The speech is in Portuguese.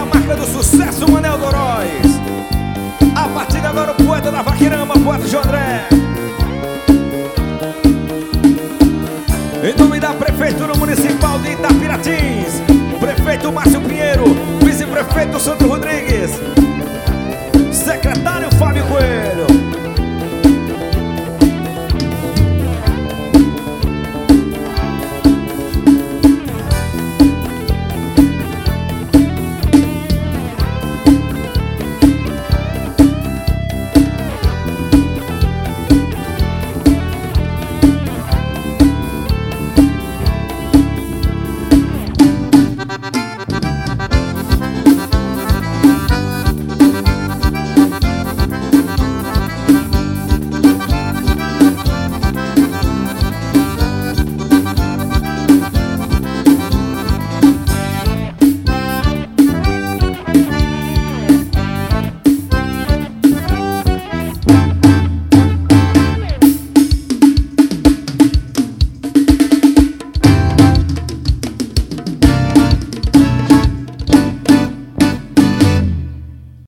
a marca do sucesso, Manel Doróis. A partir de agora o poeta da Vaqueirama, poeta João André. Em nome da Prefeitura Municipal de Itapiratins, prefeito Márcio Pinheiro, vice-prefeito Sandro Rodrigues,